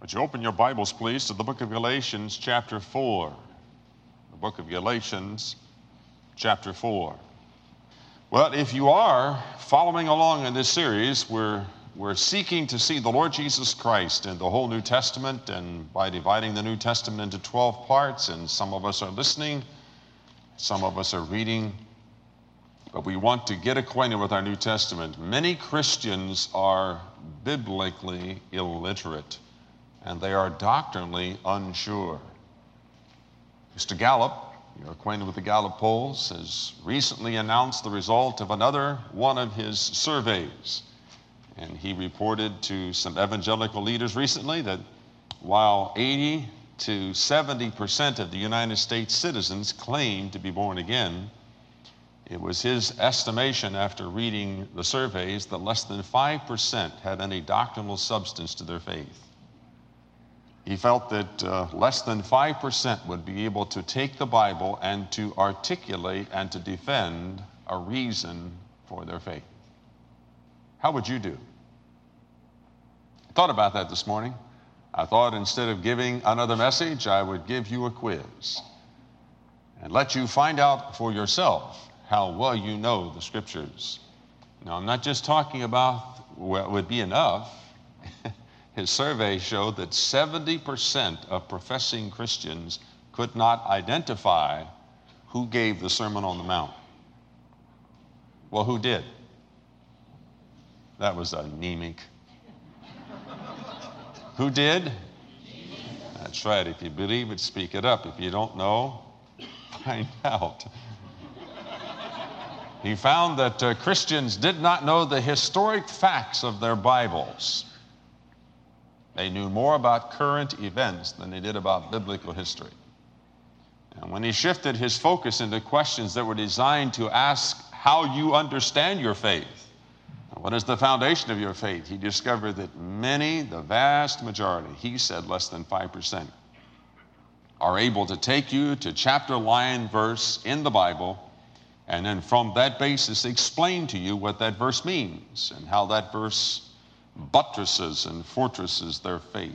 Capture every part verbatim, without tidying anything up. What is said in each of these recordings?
Would you open your Bibles, please, to the book of Galatians, chapter four. The book of Galatians, chapter four. Well, if you are following along in this series, we're, we're seeking to see the Lord Jesus Christ in the whole New Testament, and by dividing the New Testament into twelve parts, and some of us are listening, some of us are reading, but we want to get acquainted with our New Testament. Many Christians are biblically illiterate, and they are doctrinally unsure. Mister Gallup, you're acquainted with the Gallup polls, has recently announced the result of another one of his surveys. And he reported to some evangelical leaders recently that while eighty to seventy percent of the United States citizens claim to be born again, it was his estimation after reading the surveys that less than five percent had any doctrinal substance to their faith. He felt that uh, less than five percent would be able to take the Bible and to articulate and to defend a reason for their faith. How would you do? I thought about that this morning. I thought instead of giving another message, I would give you a quiz and let you find out for yourself how well you know the Scriptures. Now, I'm not just talking about what would be enough. His survey showed that seventy percent of professing Christians could not identify who gave the Sermon on the Mount. Well, who did? That was anemic. Who did? That's right. If you believe it, speak it up. If you don't know, find out. He found that uh, Christians did not know the historic facts of their Bibles. They knew more about current events than they did about biblical history. And when he shifted his focus into questions that were designed to ask how you understand your faith, what is the foundation of your faith, he discovered that many, the vast majority, he said less than five percent, are able to take you to chapter, line, verse in the Bible, and then from that basis explain to you what that verse means and how that verse buttresses and fortresses their faith.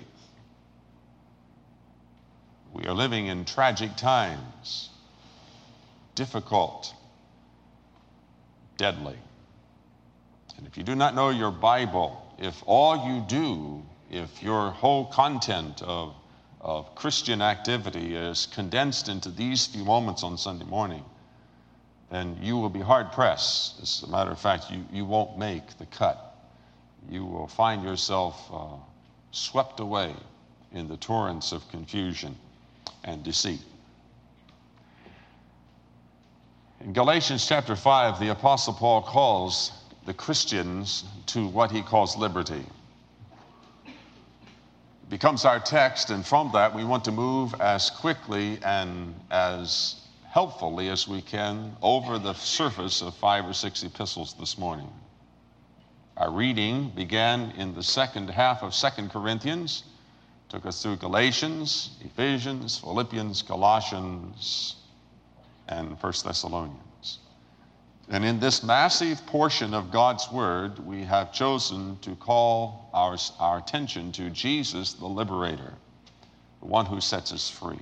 We are living in tragic times, difficult, deadly. And if you do not know your Bible, if all you do, if your whole content of, of Christian activity is condensed into these few moments on Sunday morning, then you will be hard-pressed. As a matter of fact, you, you won't make the cut. You will find yourself uh, swept away in the torrents of confusion and deceit. In Galatians chapter five, the Apostle Paul calls the Christians to what he calls liberty. It becomes our text, and from that we want to move as quickly and as helpfully as we can over the surface of five or six epistles this morning. Our reading began in the second half of Second Corinthians, took us through Galatians, Ephesians, Philippians, Colossians, and First Thessalonians. And in this massive portion of God's Word, we have chosen to call our, our attention to Jesus, the Liberator, the one who sets us free.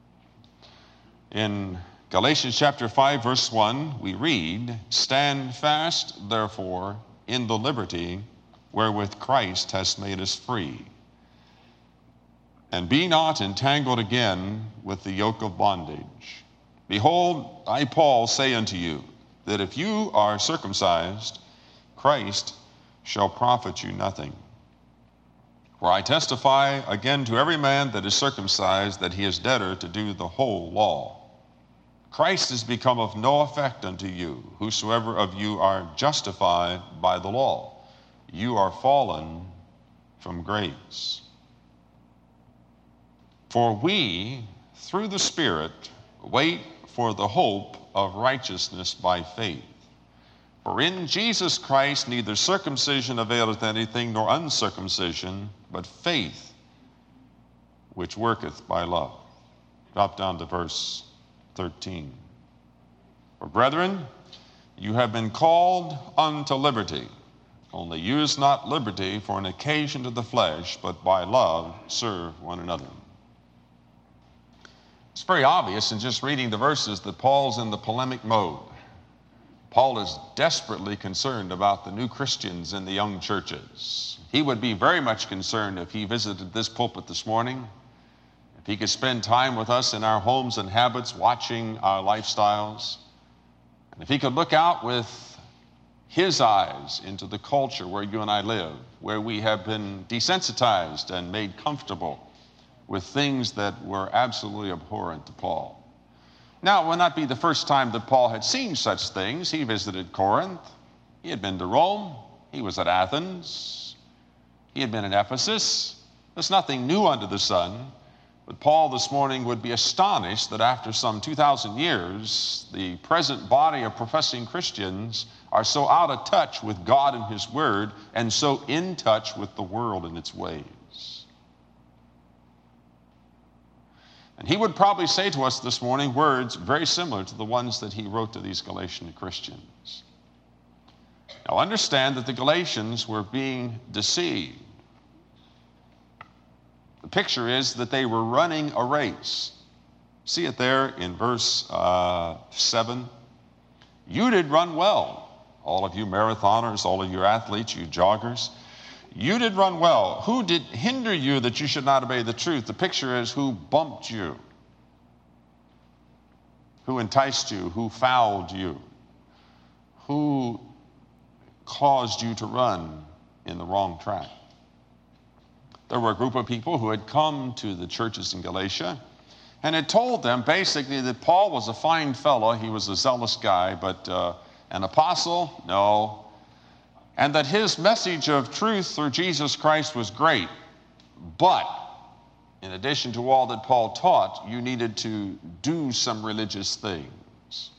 In Galatians chapter five, verse one, we read, "Stand fast, therefore, in the liberty wherewith Christ has made us free. And be not entangled again with the yoke of bondage. Behold, I, Paul, say unto you, that if you are circumcised, Christ shall profit you nothing. For I testify again to every man that is circumcised, that he is debtor to do the whole law. Christ is become of no effect unto you, whosoever of you are justified by the law. You are fallen from grace. For we, through the Spirit, wait for the hope of righteousness by faith. For in Jesus Christ neither circumcision availeth anything, nor uncircumcision, but faith which worketh by love." Drop down to verse thirteen. "For brethren, you have been called unto liberty. Only use not liberty for an occasion to the flesh, but by love serve one another. It's very obvious in just reading the verses that Paul's in the polemic mode. Paul is desperately concerned about the new Christians in the young churches. He would be very much concerned if he visited this pulpit this morning, if he could spend time with us in our homes and habits, watching our lifestyles, and if he could look out with his eyes into the culture where you and I live, where we have been desensitized and made comfortable with things that were absolutely abhorrent to Paul. Now, it would not be the first time that Paul had seen such things. He visited Corinth. He had been to Rome. He was at Athens. He had been in Ephesus. There's nothing new under the sun. But Paul this morning would be astonished that after some two thousand years, the present body of professing Christians are so out of touch with God and His Word and so in touch with the world and its ways. And he would probably say to us this morning words very similar to the ones that he wrote to these Galatian Christians. Now understand that the Galatians were being deceived. The picture is that they were running a race. See it there in verse uh, seven. You did run well, all of you marathoners, all of you athletes, you joggers. You did run well. Who did hinder you that you should not obey the truth? The picture is who bumped you, who enticed you, who fouled you, who caused you to run in the wrong track. There were a group of people who had come to the churches in Galatia and had told them basically that Paul was a fine fellow, he was a zealous guy, but uh, an apostle? No. And that his message of truth through Jesus Christ was great. But in addition to all that Paul taught, you needed to do some religious things.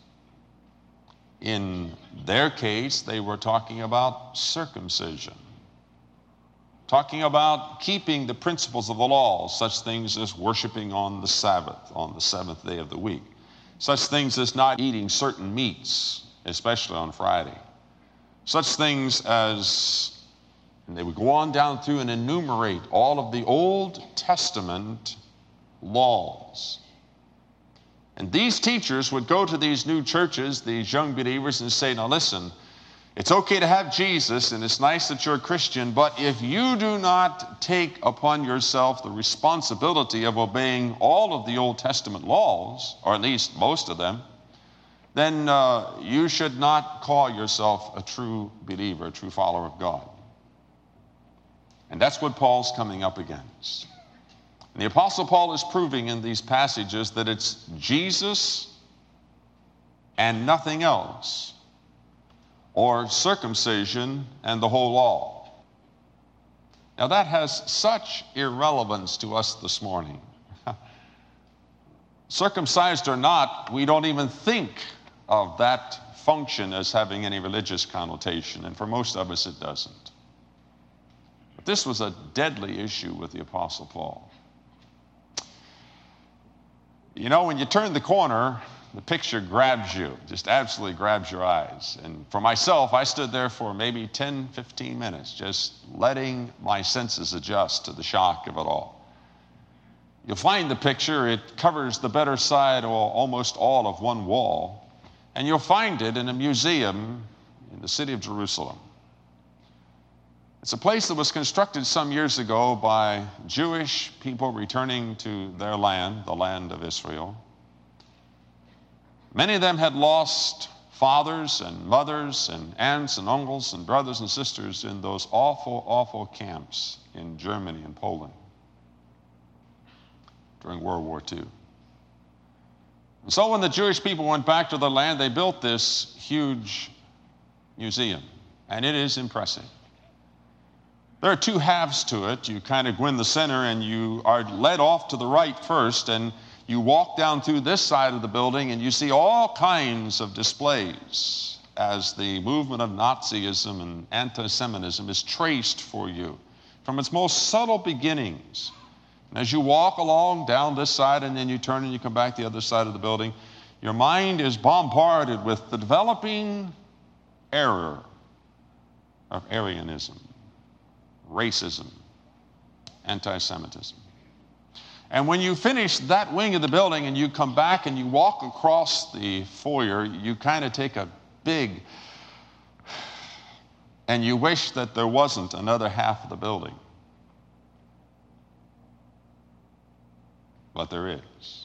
In their case, they were talking about circumcision, talking about keeping the principles of the law, such things as worshiping on the Sabbath, on the seventh day of the week, such things as not eating certain meats, especially on Friday. Such things as, and they would go on down through and enumerate all of the Old Testament laws. And these teachers would go to these new churches, these young believers, and say, now listen, it's okay to have Jesus, and it's nice that you're a Christian, but if you do not take upon yourself the responsibility of obeying all of the Old Testament laws, or at least most of them, then uh, you should not call yourself a true believer, a true follower of God. And that's what Paul's coming up against. And the Apostle Paul is proving in these passages that it's Jesus and nothing else, or circumcision and the whole law. Now that has such irrelevance to us this morning. Circumcised or not, we don't even think of that function as having any religious connotation, and for most of us it doesn't. But this was a deadly issue with the Apostle Paul. You know, when you turn the corner, the picture grabs you, just absolutely grabs your eyes. And for myself, I stood there for maybe ten, fifteen minutes, just letting my senses adjust to the shock of it all. You'll find the picture, it covers the better side or almost all of one wall. And you'll find it in a museum in the city of Jerusalem. It's a place that was constructed some years ago by Jewish people returning to their land, the land of Israel. Many of them had lost fathers and mothers and aunts and uncles and brothers and sisters in those awful, awful camps in Germany and Poland during World War Two. And so when the Jewish people went back to their land, they built this huge museum, and it is impressive. There are two halves to it. You kind of go in the center, and you are led off to the right first, and you walk down through this side of the building, and you see all kinds of displays as the movement of Nazism and anti-Semitism is traced for you from its most subtle beginnings. And as you walk along down this side and then you turn and you come back the other side of the building, your mind is bombarded with the developing error of Aryanism, racism, anti-Semitism. And when you finish that wing of the building and you come back and you walk across the foyer, you kind of take a big, and you wish that there wasn't another half of the building. But there is.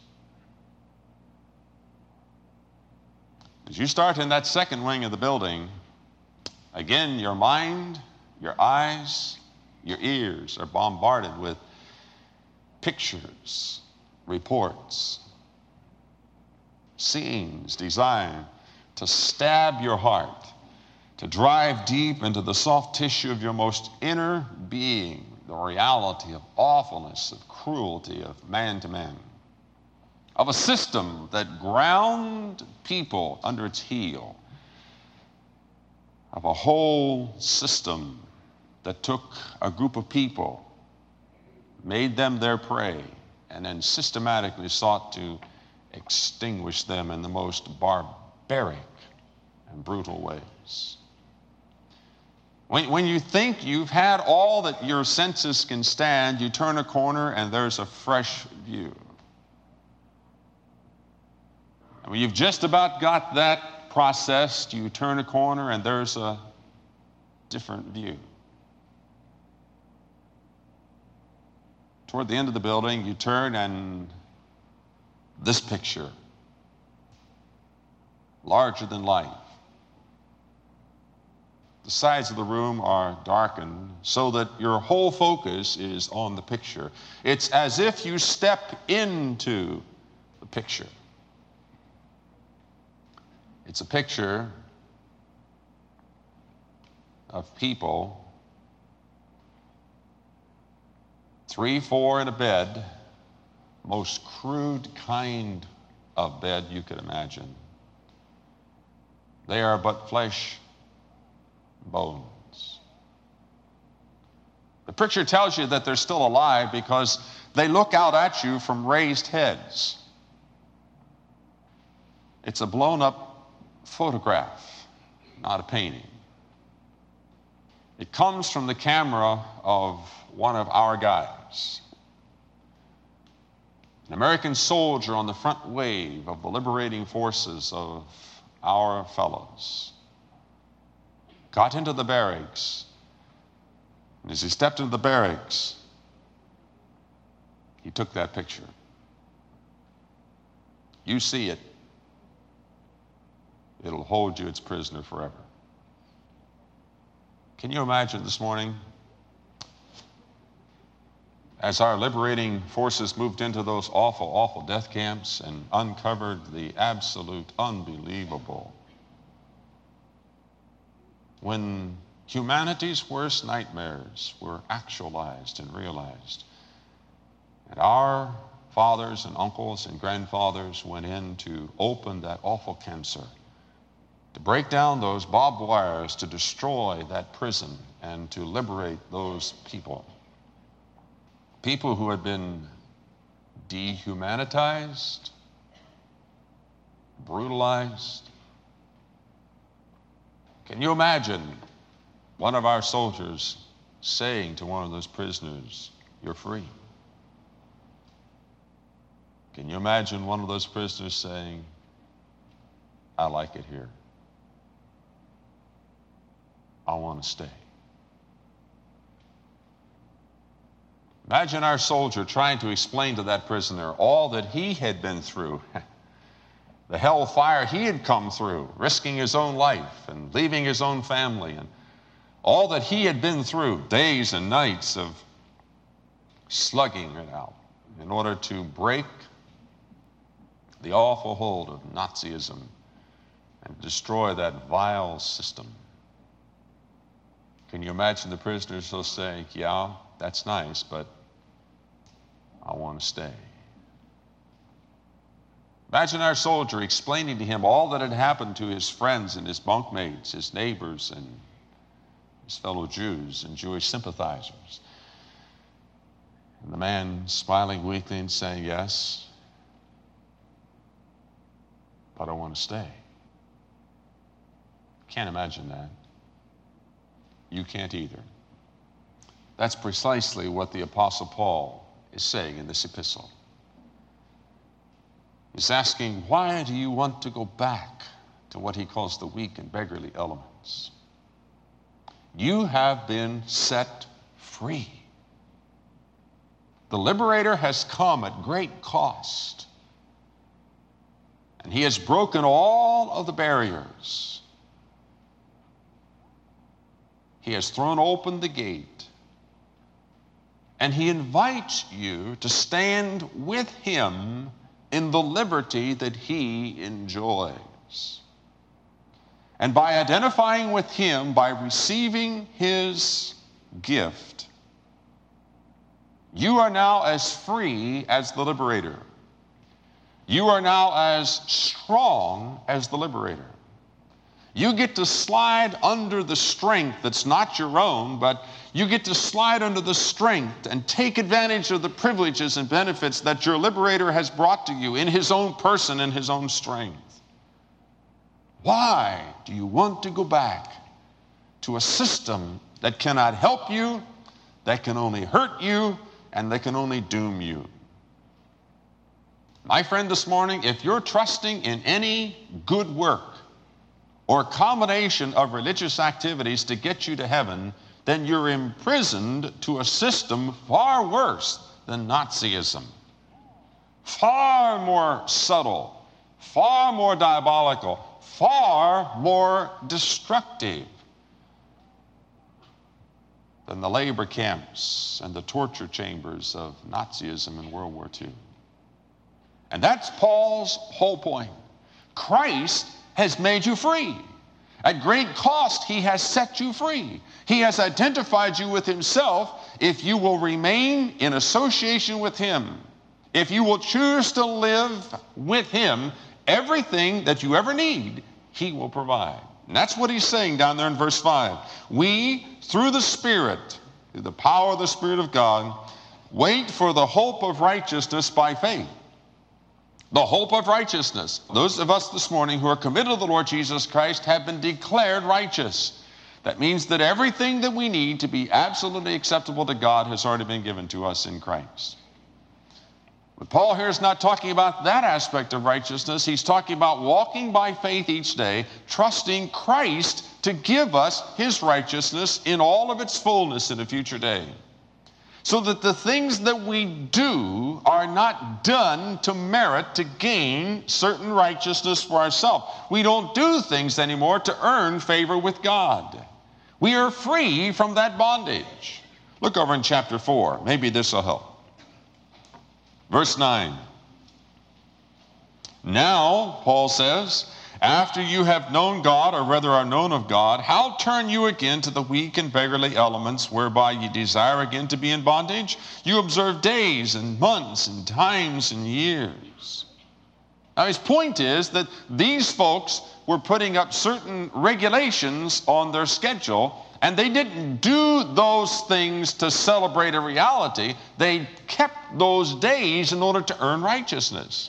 As you start in that second wing of the building, again, your mind, your eyes, your ears are bombarded with pictures, reports, scenes designed to stab your heart, to drive deep into the soft tissue of your most inner being, the reality of awfulness, of cruelty, of man to man, of a system that ground people under its heel, of a whole system that took a group of people, made them their prey, and then systematically sought to extinguish them in the most barbaric and brutal ways. When, when you think you've had all that your senses can stand, you turn a corner and there's a fresh view. And when you've just about got that processed, you turn a corner and there's a different view. Toward the end of the building, you turn and this picture, larger than life. The sides of the room are darkened so that your whole focus is on the picture. It's as if you step into the picture. It's a picture of people, three, four in a bed, most crude kind of bed you could imagine. They are but flesh, bones. The picture tells you that they're still alive because they look out at you from raised heads. It's a blown up photograph, not a painting. It comes from the camera of one of our guys, an American soldier on the front wave of the liberating forces of our fellows. Got into the barracks, and as he stepped into the barracks, he took that picture. You see it, it'll hold you its prisoner forever. Can you imagine this morning, as our liberating forces moved into those awful, awful death camps and uncovered the absolute unbelievable, when humanity's worst nightmares were actualized and realized, and our fathers and uncles and grandfathers went in to open that awful cancer, to break down those barbed wires, to destroy that prison, and to liberate those people. People who had been dehumanitized, brutalized. Can you imagine one of our soldiers saying to one of those prisoners, "You're free"? Can you imagine one of those prisoners saying, "I like it here. I want to stay"? Imagine our soldier trying to explain to that prisoner all that he had been through, the hellfire he had come through, risking his own life and leaving his own family, and all that he had been through, days and nights of slugging it out in order to break the awful hold of Nazism and destroy that vile system. Can you imagine the prisoners still saying, "Yeah, that's nice, but I want to stay"? Imagine our soldier explaining to him all that had happened to his friends and his bunkmates, his neighbors, and his fellow Jews and Jewish sympathizers. And the man smiling weakly and saying, "Yes, but I want to stay." Can't imagine that. you can't either. That's precisely what the Apostle Paul is saying in this epistle. He's asking, why do you want to go back to what he calls the weak and beggarly elements? You have been set free. The liberator has come at great cost, and he has broken all of the barriers. He has thrown open the gate, and he invites you to stand with him in the liberty that he enjoys. And by identifying with him, by receiving his gift, you are now as free as the liberator. You are now as strong as the liberator. You get to slide under the strength that's not your own, but you get to slide under the strength and take advantage of the privileges and benefits that your liberator has brought to you in his own person and his own strength. Why do you want to go back to a system that cannot help you, that can only hurt you, and that can only doom you? My friend, this morning, if you're trusting in any good work or combination of religious activities to get you to heaven, then you're imprisoned to a system far worse than Nazism. Far more subtle, far more diabolical, far more destructive than the labor camps and the torture chambers of Nazism in World War Two. And that's Paul's whole point. Christ has made you free. At great cost, he has set you free. He has identified you with himself if you will remain in association with him. If you will choose to live with him, everything that you ever need, he will provide. And that's what he's saying down there in verse five. We, through the Spirit, through the power of the Spirit of God, wait for the hope of righteousness by faith. The hope of righteousness. Those of us this morning who are committed to the Lord Jesus Christ have been declared righteous. That means that everything that we need to be absolutely acceptable to God has already been given to us in Christ. But Paul here is not talking about that aspect of righteousness. He's talking about walking by faith each day, trusting Christ to give us his righteousness in all of its fullness in a future day. So that the things that we do are not done to merit, to gain certain righteousness for ourselves. We don't do things anymore to earn favor with God. We are free from that bondage. Look over in chapter four. Maybe this will help. Verse nine. Now, Paul says, after you have known God, or rather are known of God, how turn you again to the weak and beggarly elements whereby you desire again to be in bondage? You observe days and months and times and years. Now his point is that these folks were putting up certain regulations on their schedule, and they didn't do those things to celebrate a reality. They kept those days in order to earn righteousness.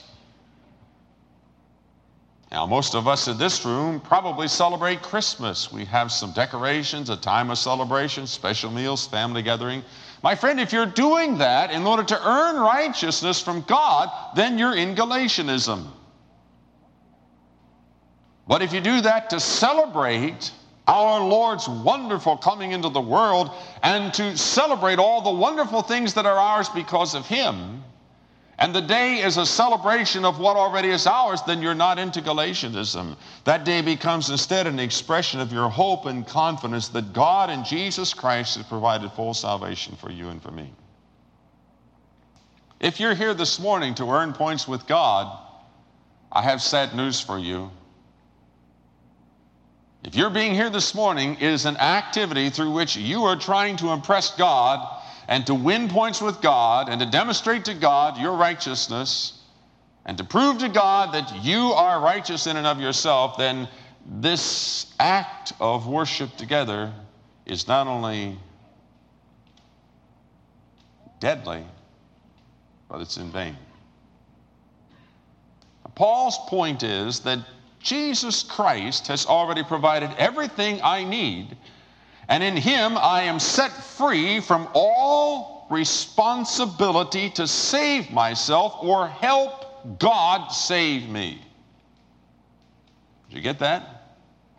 Now, most of us in this room probably celebrate Christmas. We have some decorations, a time of celebration, special meals, family gathering. My friend, if you're doing that in order to earn righteousness from God, then you're in Galatianism. But if you do that to celebrate our Lord's wonderful coming into the world and to celebrate all the wonderful things that are ours because of him, and the day is a celebration of what already is ours, then you're not into Galatianism. That day becomes instead an expression of your hope and confidence that God and Jesus Christ has provided full salvation for you and for me. If you're here this morning to earn points with God, I have sad news for you. If you're being here this morning, it is an activity through which you are trying to impress God and to win points with God and to demonstrate to God your righteousness and to prove to God that you are righteous in and of yourself, then this act of worship together is not only deadly, but it's in vain. Paul's point is that Jesus Christ has already provided everything I need, And in him I am set free from all responsibility to save myself or help God save me. Did you get that?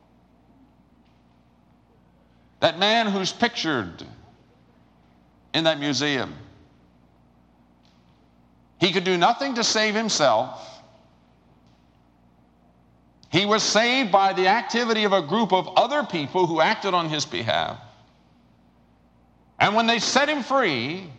That man who's pictured in that museum, he could do nothing to save himself. He was saved by the activity of a group of other people who acted on his behalf. And when they set him free,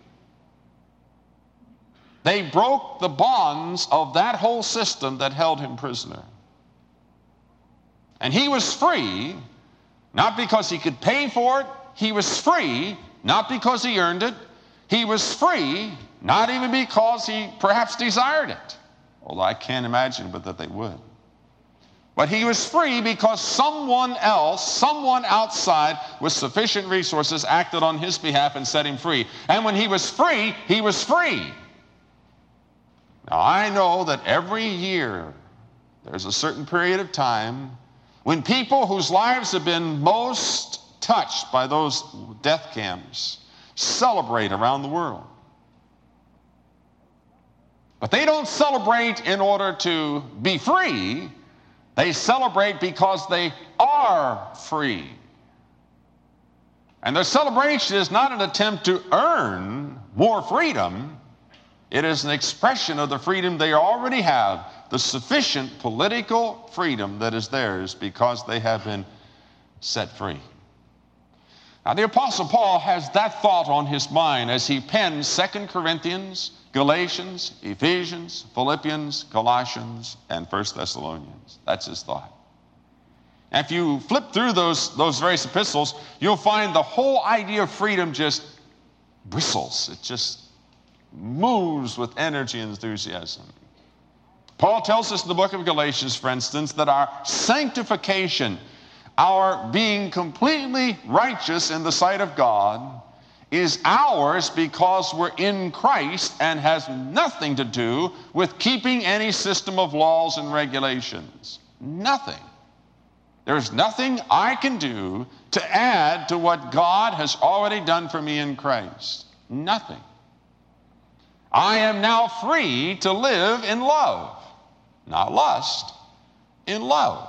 they broke the bonds of that whole system that held him prisoner. And he was free, not because he could pay for it. He was free, not because he earned it. He was free, not even because he perhaps desired it. Although I can't imagine but that they would. But he was free because someone else, someone outside with sufficient resources acted on his behalf and set him free. And when he was free, he was free. Now I know that every year there's a certain period of time when people whose lives have been most touched by those death camps celebrate around the world. But they don't celebrate in order to be free. They celebrate because they are free. And their celebration is not an attempt to earn more freedom. It is an expression of the freedom they already have, the sufficient political freedom that is theirs because they have been set free. Now, the Apostle Paul has that thought on his mind as he pens Second Corinthians, Galatians, Ephesians, Philippians, Colossians, and First Thessalonians. That's his thought. And if you flip through those, those various epistles, you'll find the whole idea of freedom just bristles. It just moves with energy and enthusiasm. Paul tells us in the book of Galatians, for instance, that our sanctification, our being completely righteous in the sight of God, is ours because we're in Christ and has nothing to do with keeping any system of laws and regulations. Nothing. There's nothing I can do to add to what God has already done for me in Christ. Nothing. I am now free to live in love, not lust, in love.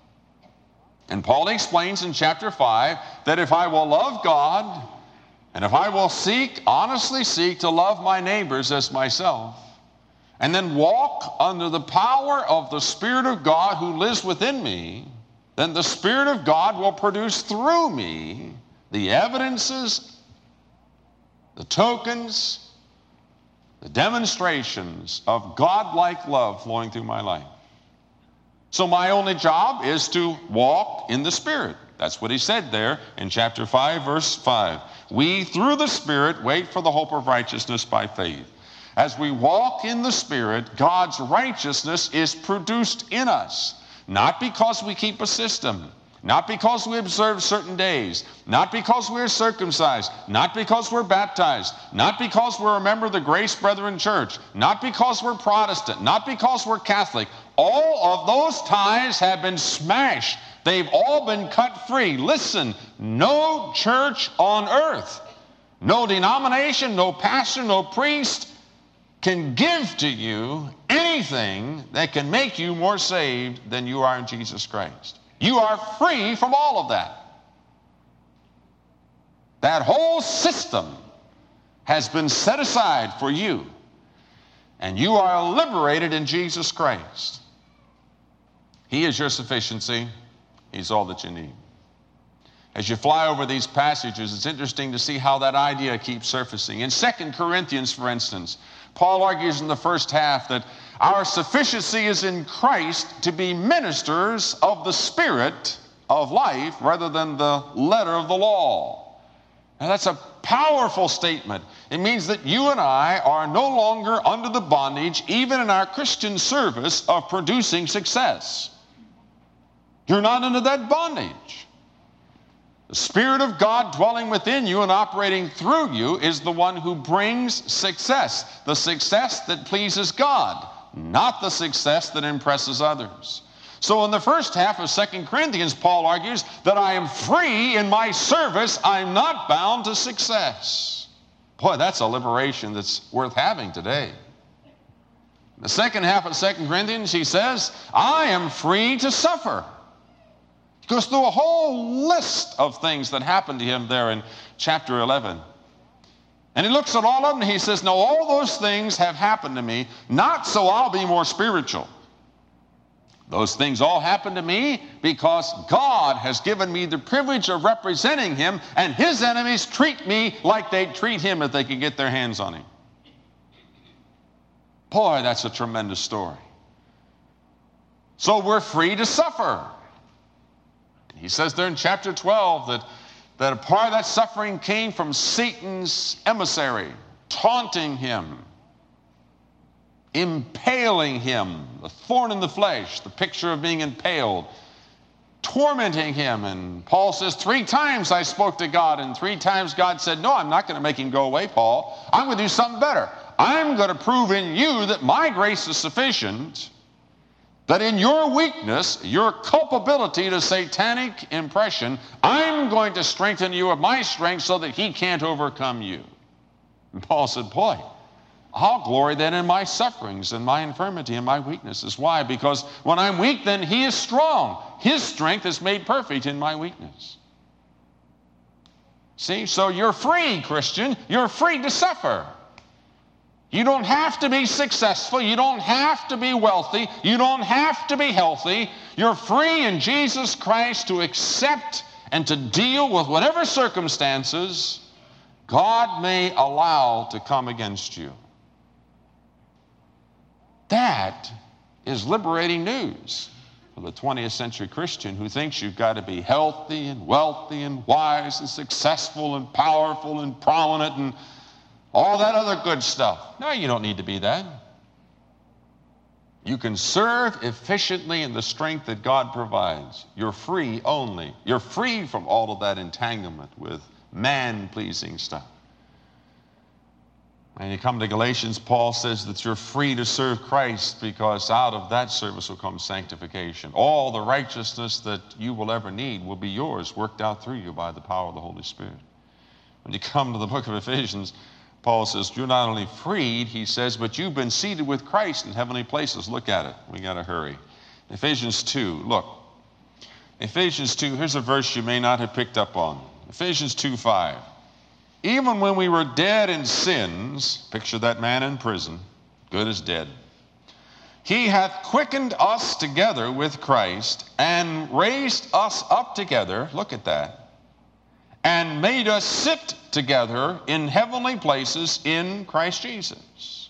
And Paul explains in chapter five that if I will love God, and if I will seek, honestly seek to love my neighbors as myself, and then walk under the power of the Spirit of God who lives within me, then the Spirit of God will produce through me the evidences, the tokens, the demonstrations of God-like love flowing through my life. So my only job is to walk in the Spirit. That's what he said there in chapter five, verse five. We, through the Spirit, wait for the hope of righteousness by faith. As we walk in the Spirit, God's righteousness is produced in us, not because we keep a system, not because we observe certain days, not because we're circumcised, not because we're baptized, not because we're a member of the Grace Brethren Church, not because we're Protestant, not because we're Catholic. All of those ties have been smashed. They've all been cut free. Listen, no church on earth, no denomination, no pastor, no priest can give to you anything that can make you more saved than you are in Jesus Christ. You are free from all of that. That whole system has been set aside for you, and you are liberated in Jesus Christ. He is your sufficiency. He's all that you need. As you fly over these passages, it's interesting to see how that idea keeps surfacing. In Second Corinthians, for instance, Paul argues in the first half that our sufficiency is in Christ to be ministers of the Spirit of life rather than the letter of the law. Now that's a powerful statement. It means that you and I are no longer under the bondage, even in our Christian service, of producing success. You're not under that bondage. The Spirit of God dwelling within you and operating through you is the one who brings success, the success that pleases God, not the success that impresses others. So in the first half of Second Corinthians, Paul argues that I am free in my service. I'm not bound to success. Boy, that's a liberation that's worth having today. The second half of Second Corinthians, he says, I am free to suffer. He goes through a whole list of things that happened to him there in chapter eleven. And he looks at all of them and he says, no, all those things have happened to me, not so I'll be more spiritual. Those things all happened to me because God has given me the privilege of representing him, and his enemies treat me like they'd treat him if they could get their hands on him. Boy, that's a tremendous story. So we're free to suffer. He says there in chapter twelve that, that a part of that suffering came from Satan's emissary, taunting him, impaling him, the thorn in the flesh, the picture of being impaled, tormenting him. And Paul says, three times I spoke to God, and three times God said, no, I'm not going to make him go away, Paul. I'm going to do something better. I'm going to prove in you that my grace is sufficient, that in your weakness, your culpability to satanic impression, I'm going to strengthen you with my strength so that he can't overcome you. And Paul said, boy, I'll glory then in my sufferings and my infirmity and my weaknesses. Why? Because when I'm weak, then he is strong. His strength is made perfect in my weakness. See, so you're free, Christian. You're free to suffer. You don't have to be successful. You don't have to be wealthy. You don't have to be healthy. You're free in Jesus Christ to accept and to deal with whatever circumstances God may allow to come against you. That is liberating news for the twentieth century Christian who thinks you've got to be healthy and wealthy and wise and successful and powerful and prominent and all that other good stuff. No, you don't need to be that. You can serve efficiently in the strength that God provides. You're free only. You're free from all of that entanglement with man-pleasing stuff. When you come to Galatians, Paul says that you're free to serve Christ because out of that service will come sanctification. All the righteousness that you will ever need will be yours, worked out through you by the power of the Holy Spirit. When you come to the book of Ephesians, Paul says, you're not only freed, he says, but you've been seated with Christ in heavenly places. Look at it. We got to hurry. Ephesians two, look. Ephesians two, here's a verse you may not have picked up on. Ephesians two five. Even when we were dead in sins, picture that man in prison, good as dead. He hath quickened us together with Christ and raised us up together, look at that, and made us sit together in heavenly places in Christ Jesus.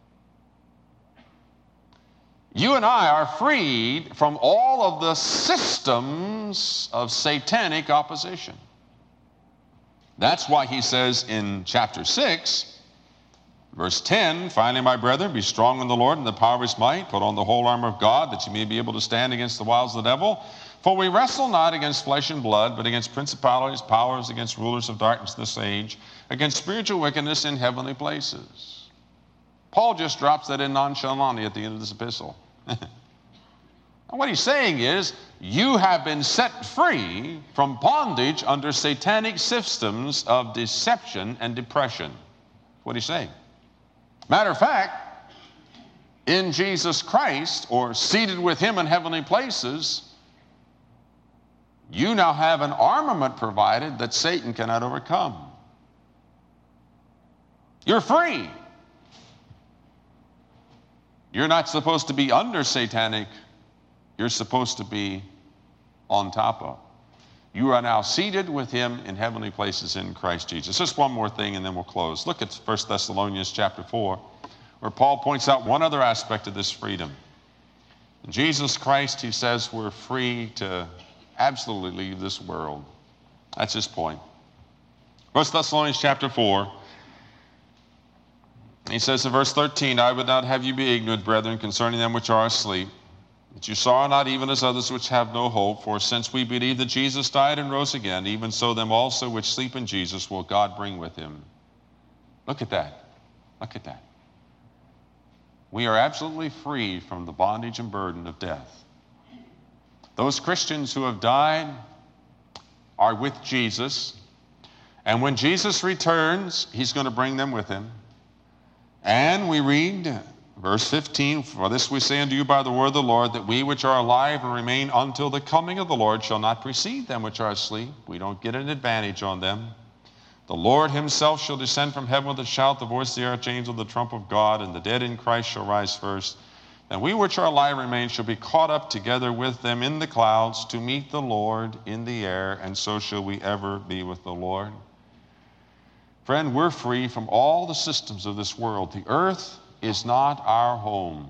You and I are freed from all of the systems of satanic opposition. That's why he says in chapter six, verse ten, finally, my brethren, be strong in the Lord and the power of his might. Put on the whole armor of God, that you may be able to stand against the wiles of the devil. For we wrestle not against flesh and blood, but against principalities, powers, against rulers of darkness of this age, against spiritual wickedness in heavenly places. Paul just drops that in nonchalantly at the end of this epistle. And what he's saying is, you have been set free from bondage under satanic systems of deception and depression. What he's saying. Matter of fact, in Jesus Christ, or seated with him in heavenly places, you now have an armament provided that Satan cannot overcome. You're free. You're not supposed to be under satanic. You're supposed to be on top of. You are now seated with him in heavenly places in Christ Jesus. Just one more thing and then we'll close. Look at First Thessalonians chapter four, where Paul points out one other aspect of this freedom. In Jesus Christ, he says we're free to absolutely leave this world. That's his point. First Thessalonians chapter four. He says in verse thirteen, I would not have you be ignorant, brethren, concerning them which are asleep, that you sorrow not even as others which have no hope. For since we believe that Jesus died and rose again, even so them also which sleep in Jesus will God bring with him. Look at that. Look at that. We are absolutely free from the bondage and burden of death. Those Christians who have died are with Jesus. And when Jesus returns, he's going to bring them with him. And we read verse fifteen, for this we say unto you by the word of the Lord, that we which are alive and remain until the coming of the Lord shall not precede them which are asleep. We don't get an advantage on them. The Lord himself shall descend from heaven with a shout, the voice of the archangel, the trump of God, and the dead in Christ shall rise first. And we which are alive and remain shall be caught up together with them in the clouds to meet the Lord in the air, and so shall we ever be with the Lord. Friend, we're free from all the systems of this world. The earth is not our home.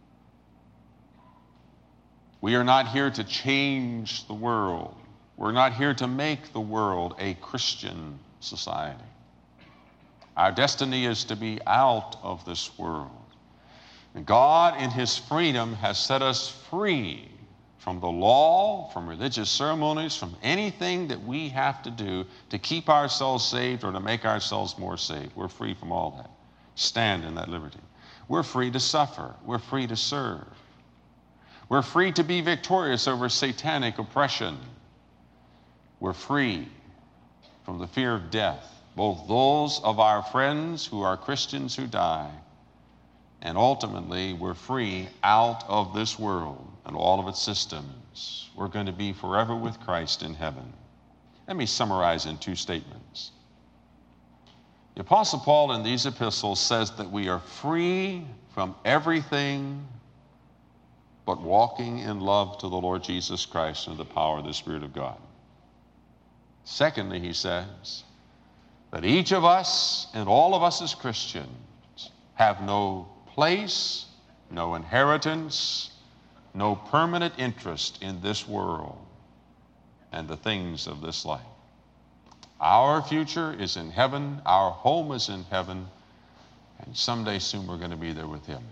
We are not here to change the world. We're not here to make the world a Christian society. Our destiny is to be out of this world. And God, in his freedom, has set us free from the law, from religious ceremonies, from anything that we have to do to keep ourselves saved or to make ourselves more saved. We're free from all that. Stand in that liberty. We're free to suffer. We're free to serve. We're free to be victorious over satanic oppression. We're free from the fear of death, both those of our friends who are Christians who die, and ultimately we're free out of this world and all of its systems. We're going to be forever with Christ in heaven. Let me summarize in two statements. The Apostle Paul in these epistles says that we are free from everything but walking in love to the Lord Jesus Christ and the power of the Spirit of God. Secondly, he says that each of us and all of us as Christians have no place, no inheritance, no permanent interest in this world and the things of this life. Our future is in heaven, our home is in heaven, and someday soon we're going to be there with him.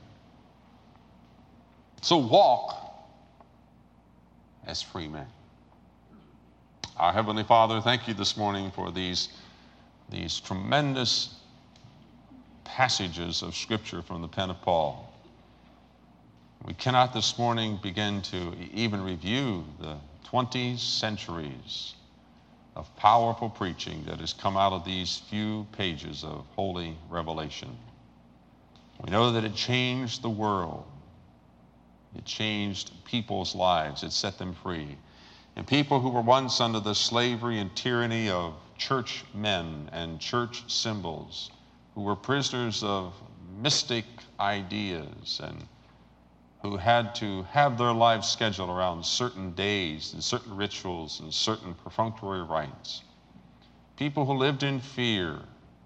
So walk as free men. Our Heavenly Father, thank you this morning for these, these tremendous passages of Scripture from the pen of Paul. We cannot this morning begin to even review the twenty centuries of powerful preaching that has come out of these few pages of holy revelation. We know that it changed the world. It changed people's lives. It set them free. And people who were once under the slavery and tyranny of church men and church symbols, who were prisoners of mystic ideas and who had to have their lives scheduled around certain days and certain rituals and certain perfunctory rites. People who lived in fear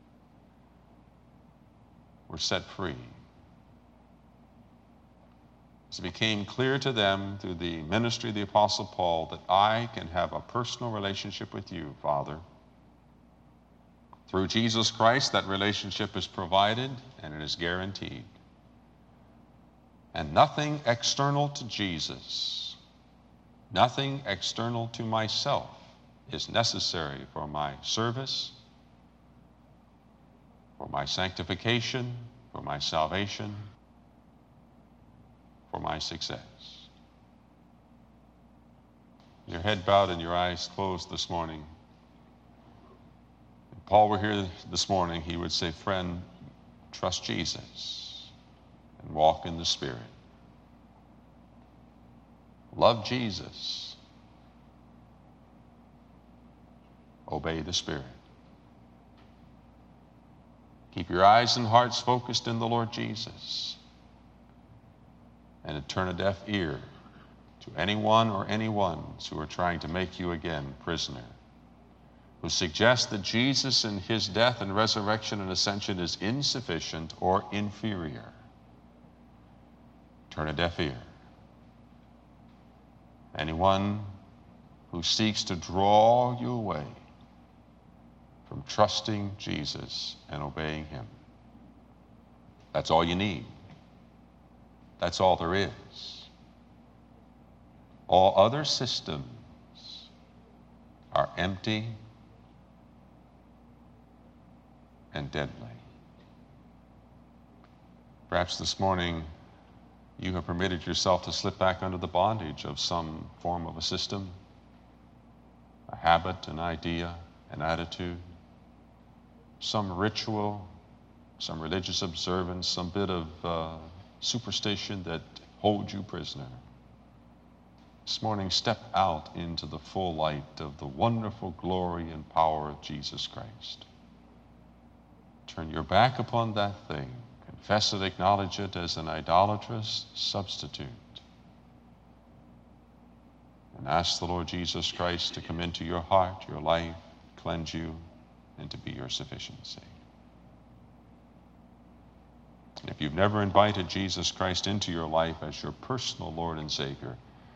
were set free. As it became clear to them through the ministry of the Apostle Paul that I can have a personal relationship with you, Father. Through Jesus Christ, that relationship is provided and it is guaranteed. And nothing external to Jesus, nothing external to myself is necessary for my service, for my sanctification, for my salvation, for my success. Your head bowed and your eyes closed this morning. If Paul were here this morning, he would say, friend, trust Jesus and walk in the Spirit. Love Jesus. Obey the Spirit. Keep your eyes and hearts focused in the Lord Jesus. And to turn a deaf ear to anyone or anyones who are trying to make you again prisoner, who suggest that Jesus in his death and resurrection and ascension is insufficient or inferior. Turn a deaf ear. Anyone who seeks to draw you away from trusting Jesus and obeying him. That's all you need. That's all there is. All other systems are empty and deadly. Perhaps this morning You have permitted yourself to slip back under the bondage of some form of a system, a habit, an idea, an attitude, some ritual, some religious observance, some bit of uh, superstition that holds you prisoner. This morning, step out into the full light of the wonderful glory and power of Jesus Christ. Turn your back upon that thing. Confess it, acknowledge it as an idolatrous substitute. And ask the Lord Jesus Christ to come into your heart, your life, cleanse you, and to be your sufficiency. And if you've never invited Jesus Christ into your life as your personal Lord and Savior,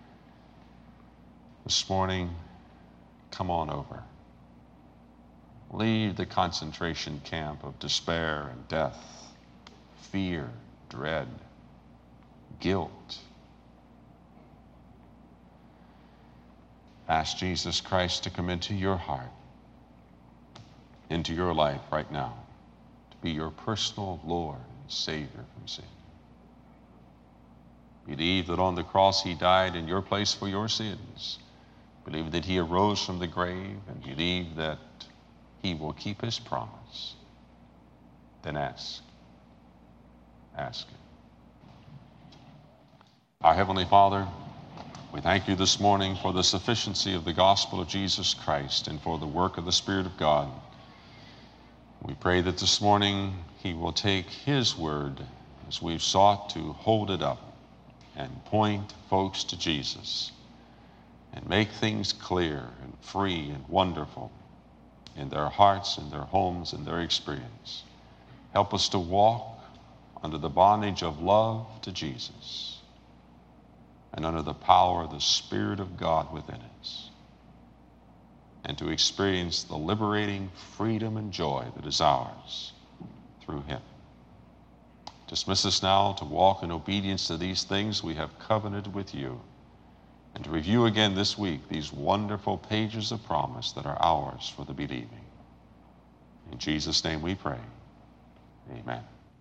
this morning, come on over. Leave the concentration camp of despair and death, fear, dread, guilt. Ask Jesus Christ to come into your heart, into your life right now, to be your personal Lord and Savior from sin. Believe that on the cross he died in your place for your sins. Believe that he arose from the grave, and believe that he will keep his promise. Then ask. Ask him. Our Heavenly Father, we thank you this morning for the sufficiency of the gospel of Jesus Christ and for the work of the Spirit of God. We pray that this morning he will take his word as we've sought to hold it up and point folks to Jesus and make things clear and free and wonderful in their hearts, in their homes, in their experience. Help us to walk under the bondage of love to Jesus and under the power of the Spirit of God within us, and to experience the liberating freedom and joy that is ours through him. Dismiss us now to walk in obedience to these things we have covenanted with you, and to review again this week these wonderful pages of promise that are ours for the believing. In Jesus' name we pray. Amen.